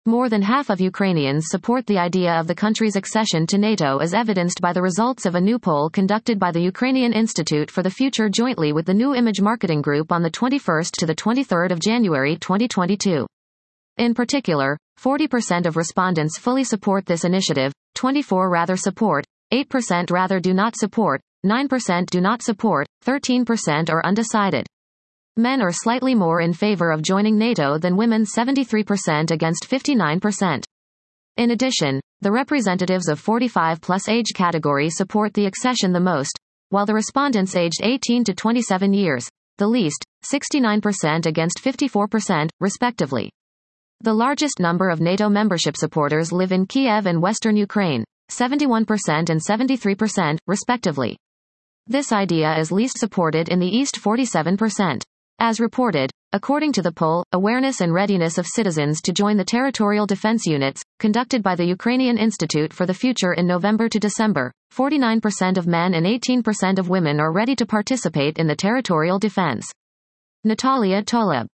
More than half of Ukrainians support the idea of the country's accession to NATO, as evidenced by the results of a new poll conducted by the Ukrainian Institute for the Future jointly with the New Image Marketing Group on the 21st to the 23rd of January 2022. In particular, 40% of respondents fully support this initiative, 24% rather support, 8% rather do not support, 9% do not support, 13% are undecided. Men are slightly more in favor of joining NATO than women, 73% against 59%. In addition, the representatives of 45-plus age category support the accession the most, while the respondents aged 18 to 27 years, the least, 69% against 54%, respectively. The largest number of NATO membership supporters live in Kiev and Western Ukraine, 71% and 73%, respectively. This idea is least supported in the East, 47%. As reported, according to the poll, Awareness and Readiness of Citizens to Join the Territorial Defense Units, conducted by the Ukrainian Institute for the Future in November to December, 49% of men and 18% of women are ready to participate in the territorial defense. Natalia Toleb.